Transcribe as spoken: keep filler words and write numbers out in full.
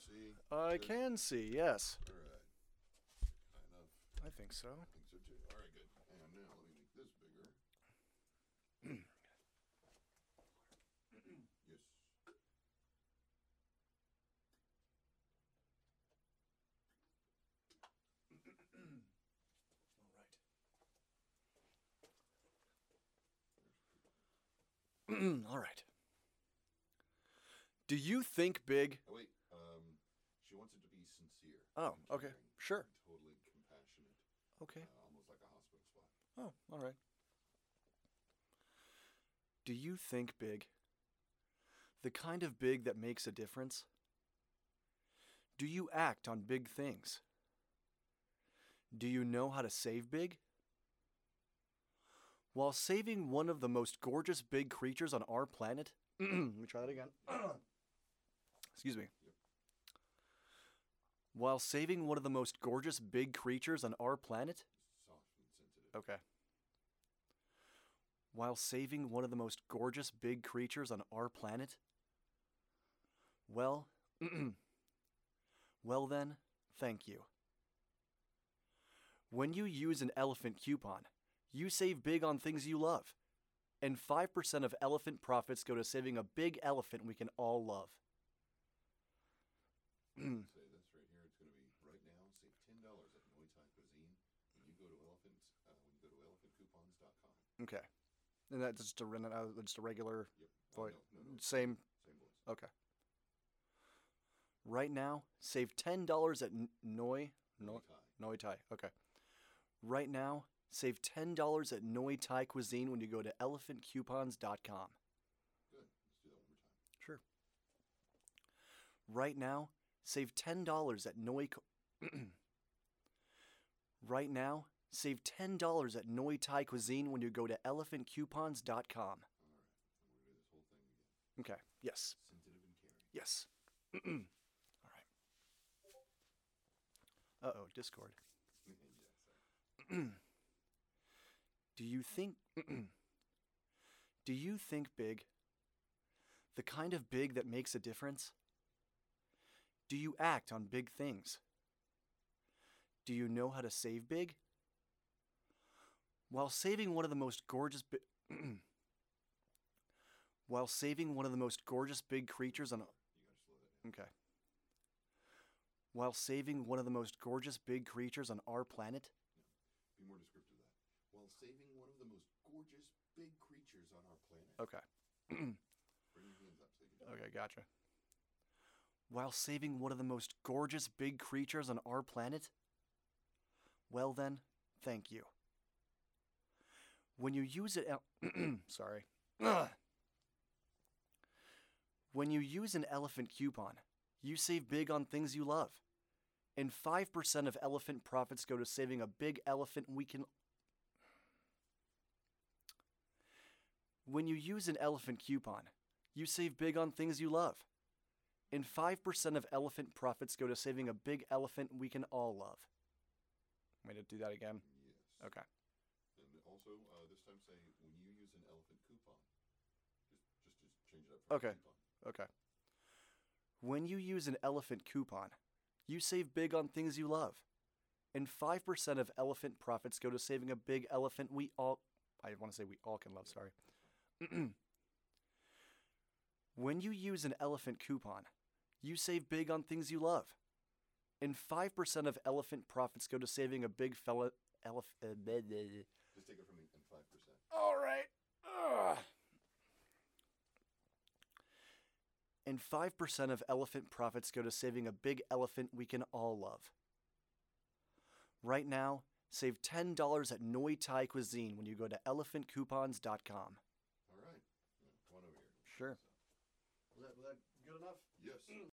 see? I Good. can see, yes. All right. Kind of. I think so. I think so too. All right, good. And now let me make this bigger. Yes. All right. All right. Do you think big? Oh, wait. Um, she wants it to be sincere. Oh, and okay. caring Sure. and totally compassionate. Okay. Uh, almost like a hospital spot. Oh, all right. Do you think big? The kind of big that makes a difference? Do you act on big things? Do you know how to save big? While saving one of the most gorgeous big creatures on our planet, let me try that again. Excuse me. Yep. While saving one of the most gorgeous big creatures on our planet, Soft and sensitive. okay. While saving one of the most gorgeous big creatures on our planet, well, well then, thank you. When you use an elephant coupon, you save big on things you love, and five percent of elephant profits go to saving a big elephant we can all love. Say this right here. It's going to be right now. Save ten dollars at Muay Thai Cuisine when you go to elephant uh, when you go to elephant coupons dot com. Okay. And that's just a, uh, just a regular Yep. voice. Oh, no, no, no. Same. Same voice. Okay. Right now, save ten dollars at N- Noi. Noi, Muay Thai. Noi Thai. Okay. Right now, save ten dollars at Noi Thai Cuisine when you go to elephant coupons dot com. Good. Let's do that one more time. Sure. Right now, save ten dollars at Noi. Co- right now, save ten dollars at Noi Thai Cuisine when you go to elephant coupons dot com. All right. And we're going to do this whole thing again. Okay. Yes. Sensitive and caring. Yes. All right. Uh-oh, Discord. yeah, sorry. Do you think Do you think big? The kind of big that makes a difference? Do you act on big things? Do you know how to save big? While saving one of the most gorgeous bi- While saving one of the most gorgeous big creatures on You got to slow that down. Okay. While saving one of the most gorgeous big creatures on our planet? Be more descriptive of that. While saving one of the most gorgeous big creatures on our planet. Okay. Bring your hands up so you can do it. Okay, gotcha. While saving one of the most gorgeous big creatures on our planet? Well then, thank you. When you use it, el- sorry. Ugh. When you use an elephant coupon, you save big on things you love. And five percent of elephant profits go to saving a big elephant we can... When you use an elephant coupon, you save big on things you love. And five percent of elephant profits go to saving a big elephant we can all love. Want me to do that again? Yes. Okay. And also, uh, this time say, when you use an elephant coupon. Just, just, just change it up for Okay. coupon. Okay. When you use an elephant coupon, you save big on things you love. And five percent of elephant profits go to saving a big elephant we all... I want to say we all can love, sorry. When you use an elephant coupon, you save big on things you love. And five percent of elephant profits go to saving a big fella... Elef- uh, bleh, bleh, bleh. Just take it from me and five percent. All right. Ugh. And five percent of elephant profits go to saving a big elephant we can all love. Right now, save ten dollars at Noi Thai Cuisine when you go to elephant coupons dot com. All right. Yeah, come on over here. Sure. So, Was that, was that good enough? yes.